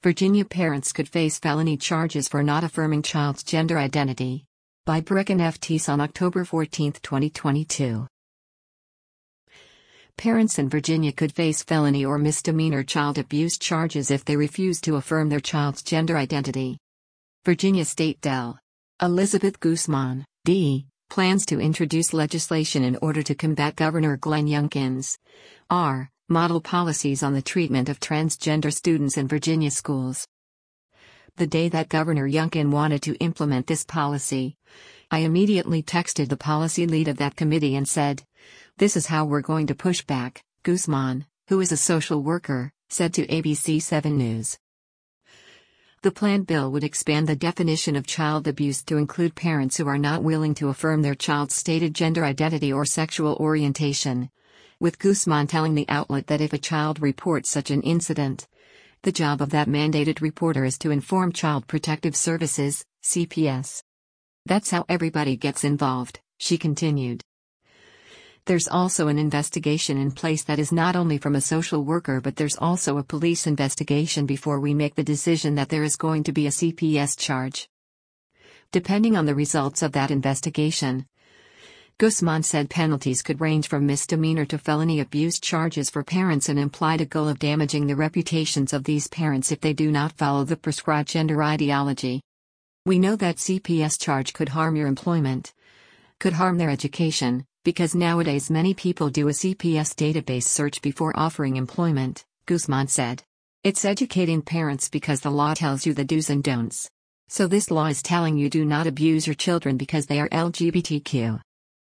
Virginia parents could face felony charges for not affirming child's gender identity. By Brecken F. Teese on October 14, 2022. Parents in Virginia could face felony or misdemeanor child abuse charges if they refuse to affirm their child's gender identity. Virginia State Del. Elizabeth Guzman, D., plans to introduce legislation in order to combat Governor Glenn Youngkin's R. model policies on the treatment of transgender students in Virginia schools. The day that Governor Youngkin wanted to implement this policy, I immediately texted the policy lead of that committee and said, "This is how we're going to push back," Guzman, who is a social worker, said to ABC 7 News. The planned bill would expand the definition of child abuse to include parents who are not willing to affirm their child's stated gender identity or sexual orientation, with Guzman telling the outlet that if a child reports such an incident, the job of that mandated reporter is to inform Child Protective Services, CPS. "That's how everybody gets involved," she continued. There's also an investigation in place that is not only from a social worker, but there's also a police investigation before we make the decision that there is going to be a CPS charge. Depending on the results of that investigation, Guzman said penalties could range from misdemeanor to felony abuse charges for parents and implied a goal of damaging the reputations of these parents if they do not follow the prescribed gender ideology. "We know that CPS charge could harm your employment, could harm their education, because nowadays many people do a CPS database search before offering employment," Guzman said. "It's educating parents because the law tells you the do's and don'ts. So this law is telling you do not abuse your children because they are LGBTQ."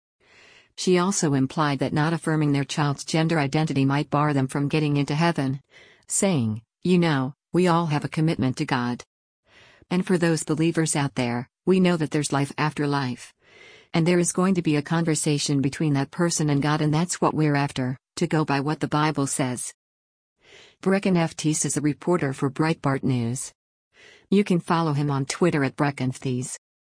She also implied that not affirming their child's gender identity might bar them from getting into heaven, saying, "You know, we all have a commitment to God. And for those believers out there, we know that there's life after life. And there is going to be a conversation between that person and God, and that's what we're after, to go by what the Bible says." Brecken F. Teese is a reporter for Breitbart News. You can follow him on Twitter at Brecken Teese.